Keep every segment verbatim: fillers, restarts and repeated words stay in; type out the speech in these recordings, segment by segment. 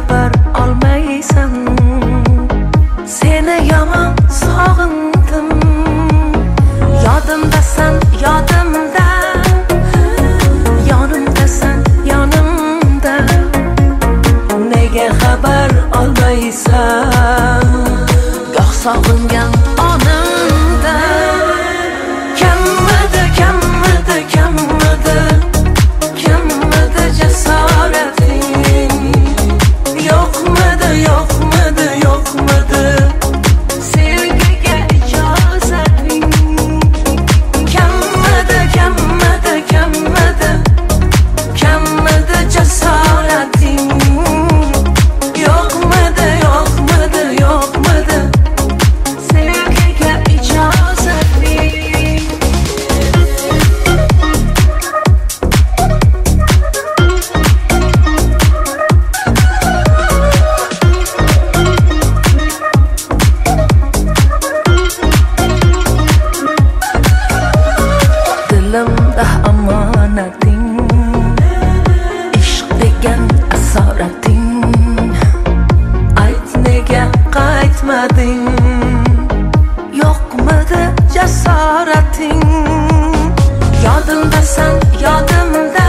xabar olmaysan. Seni yomon sog'indim, yodimdasan, yodimda, yonimdasan, yonimda. Nega xabar olmaysan, goh sog'ingan onimda. Kammidi, kammidi, kammidi, kammidi jasorating. Yo'qmidi, yo'qmidi, yo'qmidi sevgiga ijozating. Kammidi, kammidi, kammidi, kammidi jasorating. Yo'qmidi, yo'qmidi, yo'qmidi sevgiga ijozating. Dilimda omonating, ishq degan asorating. Ayt nega qaytmading, yo'qmidi jasorating. Yodimdasan, yodimda,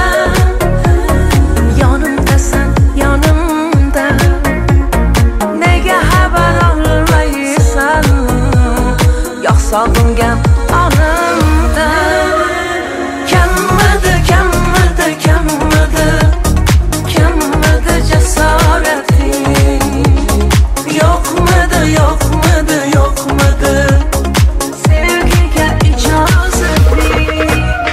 yonimdasan, yonimda. Nega xabar olmaysan, yo'q sog'ingan onimda. Kammidi, kammidi, kammidi, kammidi jasorating. Yo'qmidi, yo'qmidi, yo'qmidi sevgiga ijozating.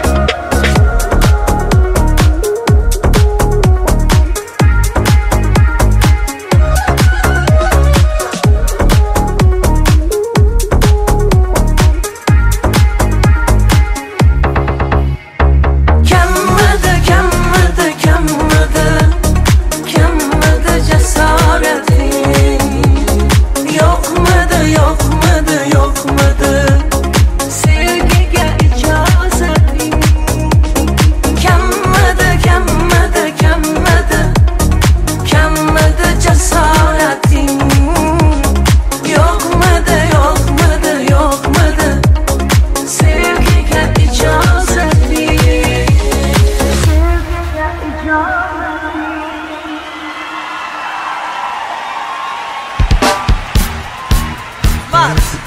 Kammidi, kammidi, kammidi, kammidi jasorating. Yo'qmidi, yo'qmidi, yo'qmidi sevgiga ijozating. Kammidi, kammidi, kammidi, kammidi jasorating. Yo'qmidi, yo'qmidi, yo'qmidi sevgiga ijozating. Sevgiga ijozating. Max